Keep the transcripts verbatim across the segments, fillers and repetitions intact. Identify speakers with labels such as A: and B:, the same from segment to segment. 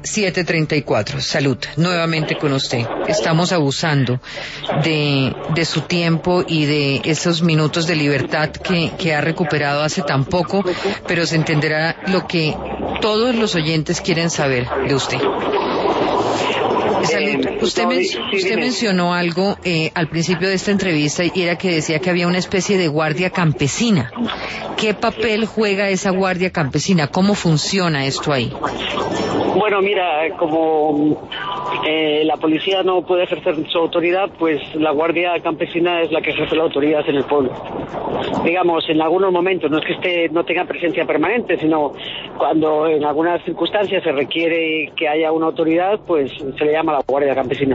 A: siete treinta y cuatro. Salud, nuevamente con usted. Estamos abusando de, de su tiempo y de esos minutos de libertad que, que ha recuperado hace tan poco, pero se entenderá lo que todos los oyentes quieren saber de usted. Salud, usted, men usted mencionó algo eh, al principio de esta entrevista y era que decía que había una especie de guardia campesina. ¿Qué papel juega esa guardia campesina? ¿Cómo funciona esto ahí?
B: Bueno, mira, como eh, la policía no puede ejercer su autoridad, pues la guardia campesina es la que ejerce la autoridad en el pueblo. Digamos, en algunos momentos, no es que esté, no tenga presencia permanente, sino cuando en algunas circunstancias se requiere que haya una autoridad, pues se le llama la guardia campesina.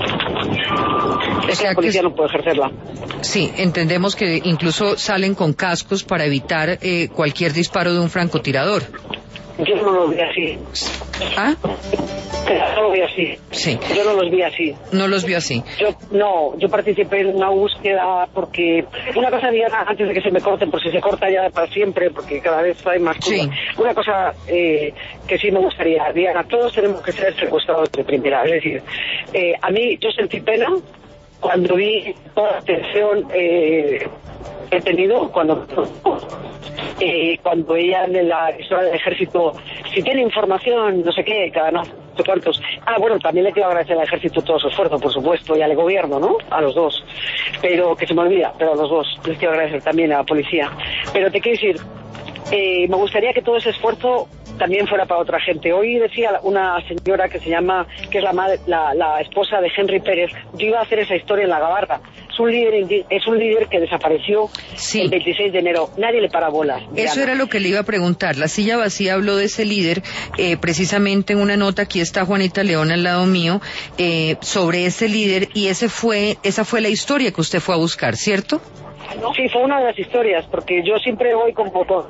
A: O sea,
B: la policía
A: que...
B: no puede ejercerla.
A: Sí, entendemos que incluso salen con cascos para evitar eh, cualquier disparo de un francotirador.
B: Yo no los vi así.
A: ¿Ah?
B: No los vi así.
A: Sí.
B: Yo no los vi así.
A: No los vio así.
B: Yo no, yo participé en una búsqueda porque una cosa, Diana, antes de que se me corten, por si se corta ya para siempre, porque cada vez hay más cosas.
A: Sí.
B: Una cosa eh, que sí me gustaría, Diana, todos tenemos que ser secuestrados de primera. Es decir, eh, a mí yo sentí pena cuando vi toda la atención eh, he tenido cuando eh, cuando ella en la historia del ejército, si tiene información, no sé qué, cada no sé cuántos. Ah, bueno, también le quiero agradecer al ejército todo su esfuerzo, por supuesto, y al gobierno, ¿no? A los dos. Pero, que se me olvida, pero a los dos. Les quiero agradecer también a la policía. Pero te quiero decir, eh, me gustaría que todo ese esfuerzo también fuera para otra gente. Hoy decía una señora que se llama, que es la madre, la, la esposa de Henry Pérez, yo iba a hacer esa historia en La Gabarra. Es un líder, es un líder que desapareció sí. el veintiséis de enero. Nadie le para bolas.
A: Eso era lo que le iba a preguntar. La Silla Vacía habló de ese líder, eh, precisamente en una nota, aquí está Juanita León al lado mío, eh, sobre ese líder, y ese fue, esa fue la historia que usted fue a buscar, ¿cierto?
B: Sí, fue una de las historias, porque yo siempre voy como con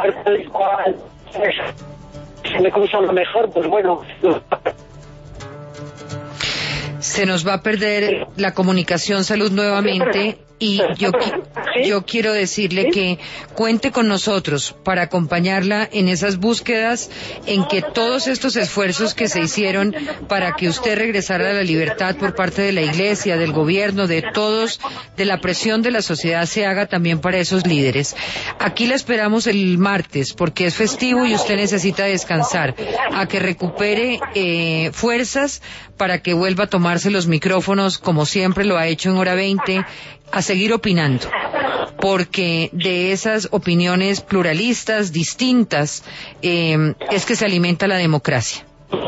B: se me cruza lo mejor, pues bueno.
A: Se nos va a perder la comunicación, Salud, nuevamente, y yo, yo quiero decirle que cuente con nosotros para acompañarla en esas búsquedas, en que todos estos esfuerzos que se hicieron para que usted regresara a la libertad por parte de la Iglesia, del gobierno, de todos, de la presión de la sociedad, se haga también para esos líderes. Aquí la esperamos el martes, porque es festivo y usted necesita descansar, a que recupere eh, fuerzas para que vuelva a tomarse los micrófonos, como siempre lo ha hecho en Hora veinte, a seguir opinando, porque de esas opiniones pluralistas, distintas, eh, es que se alimenta la democracia.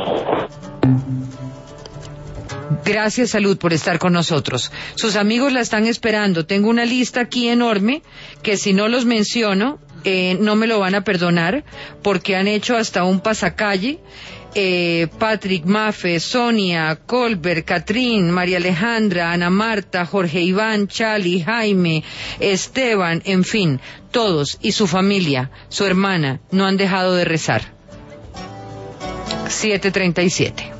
A: Gracias, Salud, por estar con nosotros. Sus amigos la están esperando. Tengo una lista aquí enorme que si no los menciono, eh, no me lo van a perdonar, porque han hecho hasta un pasacalle. Eh, Patrick, Mafe, Sonia, Colbert, Catrín, María Alejandra, Ana Marta, Jorge Iván, Chali, Jaime, Esteban, en fin, todos, y su familia, su hermana, no han dejado de rezar. siete treinta y siete.